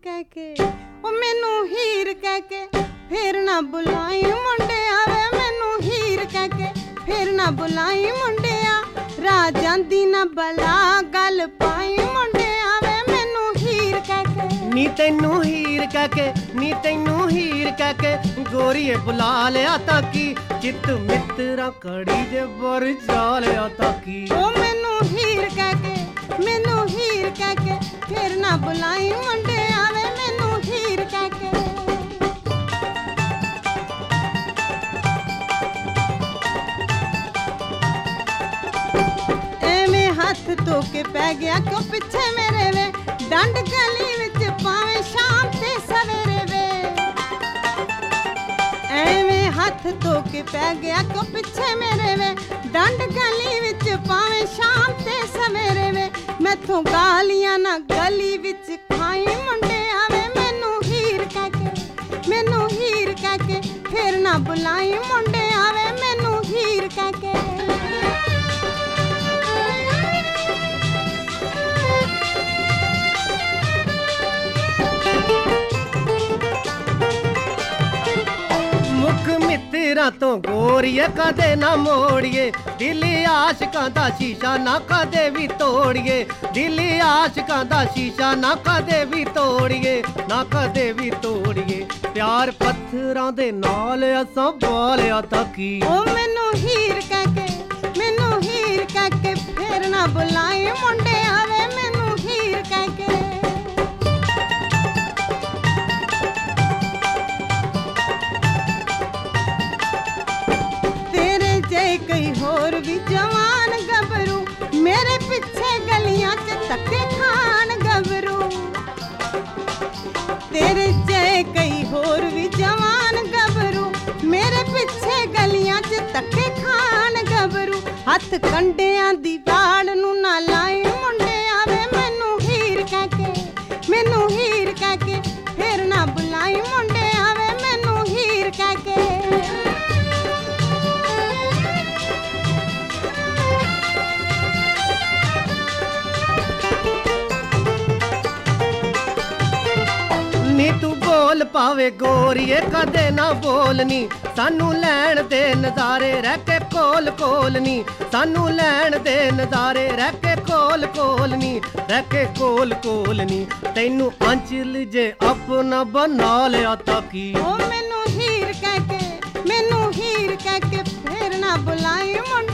कह के ओ मैनू हीर कह के फिर ना बुलाई मुंडिया वे मैनू हीर कह के फिर ना बुलाई मुंडिया राह जांदी ना बला गल पाई मुंडिया वे मैनू हीर कह के नी तैनू हीर कह के नी तैनू हीर कह के गोरीए बुला लिया ताकि चित मित्रा कड़ी जे बर जा लिया ताकि ओ मैनू हीर कह के मैनू हीर कह के फिर ना बुलाई मुंडिया वे मैनू हीर कह के हथ धो के पै गया क्यों पिछे मेरे वे डंड गली विच पावे शाम ते सवेरे वे एवें हथ धो के पै गया क्यों पिछे मेरे वे डंड गली विच पावे शाम ते सवेरे वे मैथों गालियां ना गली विच खाई मुंडे आवे मैनू हीर कह के फिर ना बुलाई मुंडे आवे मैनू हीर कह के मित्रा तो गोरीए कदे ना मोड़िए दिली आशकां दा शीशा ना कदे भी तोड़िए दिली आशकां दा शीशा ना कदे भी तोड़िए ना कदे भी तोड़िए प्यार पत्थरां दे नाल असां बालिया तकी ओ मैनू हीर कह के फिर ना बुलाई मुंडे आवे मैनू हीर कह के कई होर भी जवान गबरू मेरे पिछे गलियां च धक्के खान गबरू तेरे जय कई होर भी जवान गबरू मेरे पिछे गलियां च धक्के खान गबरू हथ कंडियां दी वाड़ नू ना लाई मुंडे आवे मैनू हीर कह के फिर ना बुलाई मुंडे आवे मैनू हीर कह के नी तू बोल पावे गोरीए कदे ना बोलनी सानू लैण दे नजारे रह के कोल कोलनी सानू लैण दे नजारे रह के कोल कोलनी रह के कोल कोलनी तैनू अंचल जे अपना बना लिया ताकि ओ मैनू हीर कह के फिर ना बुलाई मुंडे